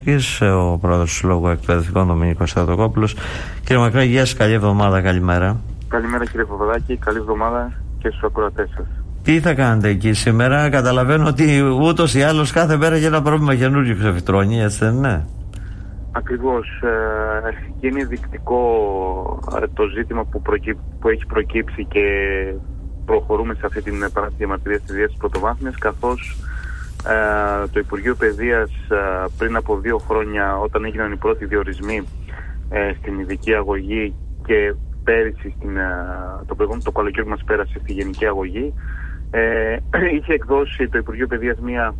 Ο πρόεδρος του Συλλόγου Εκπαιδευτικών, Δομήνικος Θεοτοκόπουλος. Κύριε Μακράκη, γεια σας, καλή εβδομάδα, καλημέρα. Καλημέρα κύριε Παπαδάκη, καλή εβδομάδα και στους ακροατές σας. Τι θα κάνετε εκεί σήμερα? Καταλαβαίνω ότι ούτως ή άλλως κάθε μέρα για ένα πρόβλημα καινούργιο ξεφυτρώνει, έτσι δεν είναι? Ακριβώς. Και είναι δεικτικό το ζήτημα που έχει προκύψει και προχωρούμε σε αυτή την παράσταση διαμαρτυρίας της Δίας Πρωτοβάθμιας, καθώς το Υπουργείο Παιδείας πριν από 2 χρόνια, όταν έγιναν οι πρώτοι διορισμοί στην ειδική αγωγή και πέρυσι το καλοκαίρι μας πέρασε στη γενική αγωγή, είχε εκδώσει το Υπουργείο Παιδείας μία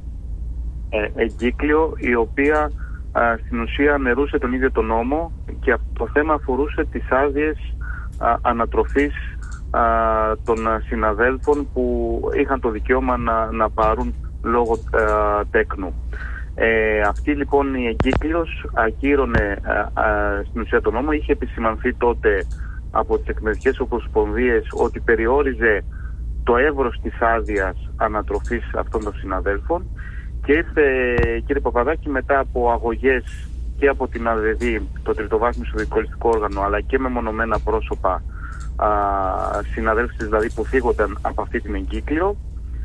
εγκύκλιο η οποία στην ουσία νερούσε τον ίδιο τον νόμο, και το θέμα αφορούσε τις άδειες ανατροφής των συναδέλφων που είχαν το δικαίωμα να πάρουν λόγω τέκνου. Αυτή λοιπόν η εγκύκλιος ακύρωνε στην ουσία τον νόμο. Είχε επισημανθεί τότε από τις εκπαιδευτικές ομοσπονδίες ότι περιόριζε το εύρος της άδειας ανατροφής αυτών των συναδέλφων, και ήρθε, κύριε Παπαδάκη, μετά από αγωγές και από την ΑΔΔ, το τριτοβάθμιο συνδικαλιστικό όργανο, αλλά και με μονομένα πρόσωπα, συναδέλφους δηλαδή που φύγονταν από αυτή την εγκύκλιο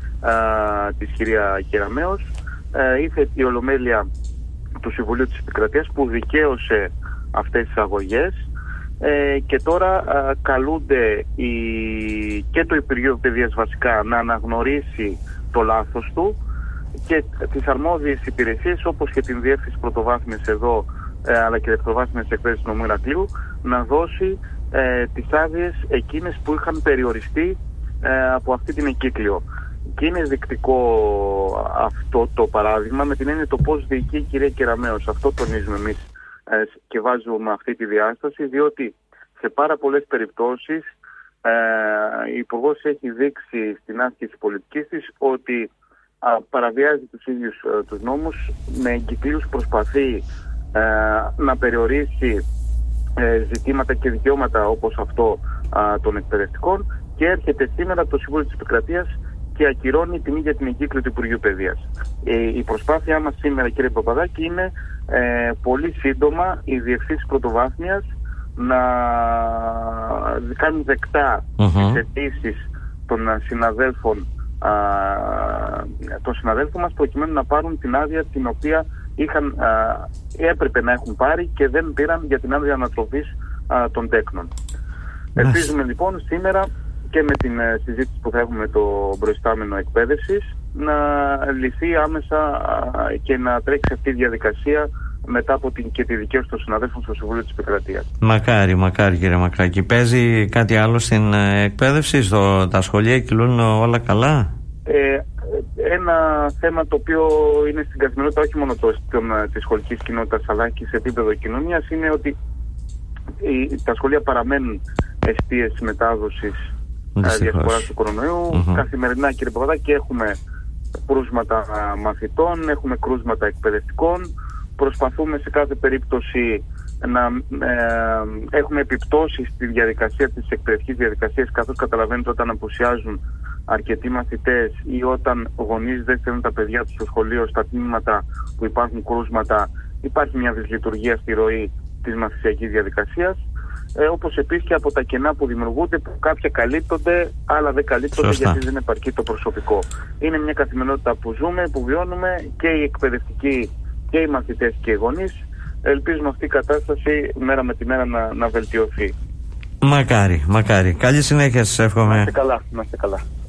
της κυρία Κεραμέως, ήρθε η Ολομέλεια του Συμβουλίου της Επικρατείας που δικαίωσε αυτές τις αγωγές, και τώρα καλούνται και το Υπουργείο Παιδείας βασικά να αναγνωρίσει το λάθος του, και τις αρμόδιες υπηρεσίες όπως και την Διεύθυνση Πρωτοβάθμιας εδώ, αλλά και Δευτεροβάθμιας Εκπαίδευσης Νομού Ηρακλείου, να δώσει τις άδειες εκείνες που είχαν περιοριστεί από αυτή την εγκύκλιο. Και είναι δεικτικό αυτό το παράδειγμα, με την έννοια το πώς διοικεί η κυρία Κεραμέως. Αυτό τονίζουμε εμείς και βάζουμε αυτή τη διάσταση, διότι σε πάρα πολλές περιπτώσεις η Υπουργός έχει δείξει στην άσκηση πολιτικής της ότι παραβιάζει τους ίδιους τους νόμους. Με εγκυκλίους προσπαθεί να περιορίσει ζητήματα και δικαιώματα όπως αυτό των εκπαιδευτικών, και έρχεται σήμερα το Συμβούλιο της Επικρατείας και ακυρώνει την ίδια την εγκύκλιο του Υπουργείου Παιδείας. Η προσπάθειά μας σήμερα, κύριε Παπαδάκη, είναι πολύ σύντομα οι διευθύνσεις πρωτοβάθμιας να κάνουν δεκτά τις αιτήσεις των συναδέλφων μας, προκειμένου να πάρουν την άδεια την οποία έπρεπε να έχουν πάρει και δεν πήραν, για την άδεια ανατροφής των τέκνων. Ελπίζουμε λοιπόν σήμερα και με την συζήτηση που θα έχουμε με το προϊστάμενο εκπαίδευσης να λυθεί άμεσα και να τρέξει αυτή η διαδικασία μετά από και τη δικαίωση των συναδέλφων στο Συμβούλιο της Επικρατείας. Μακάρι κύριε Μακράκη. Παίζει κάτι άλλο στην εκπαίδευση, τα σχολεία κυλούν όλα καλά? Ένα θέμα το οποίο είναι στην καθημερινότητα όχι μόνο της σχολικής κοινότητας αλλά και σε επίπεδο κοινωνίας είναι ότι τα σχολεία παραμένουν εστίες μετάδοσης διασποράς του κορονοϊού. Καθημερινά, κύριε Παπαδάκη, έχουμε κρούσματα μαθητών, έχουμε κρούσματα εκπαιδευτικών. Προσπαθούμε σε κάθε περίπτωση να έχουμε επιπτώσεις στη διαδικασία της εκπαιδευτικής διαδικασίας, καθώς καταλαβαίνετε όταν απουσιάζουν αρκετοί μαθητές ή όταν γονείς δεν στέλνουν τα παιδιά τους στο σχολείο, στα τμήματα που υπάρχουν κρούσματα, υπάρχει μια δυσλειτουργία στη ροή της μαθησιακής διαδικασίας. Όπως επίσης και από τα κενά που δημιουργούνται, που κάποια καλύπτονται, άλλα δεν καλύπτονται. Σωστά. Γιατί δεν επαρκεί το προσωπικό. Είναι μια καθημερινότητα που ζούμε, που βιώνουμε, και οι εκπαιδευτικοί και οι μαθητές και οι γονείς. Ελπίζουμε αυτή η κατάσταση μέρα με τη μέρα να βελτιωθεί. Μακάρι. Καλή συνέχεια σας εύχομαι. Να είστε καλά.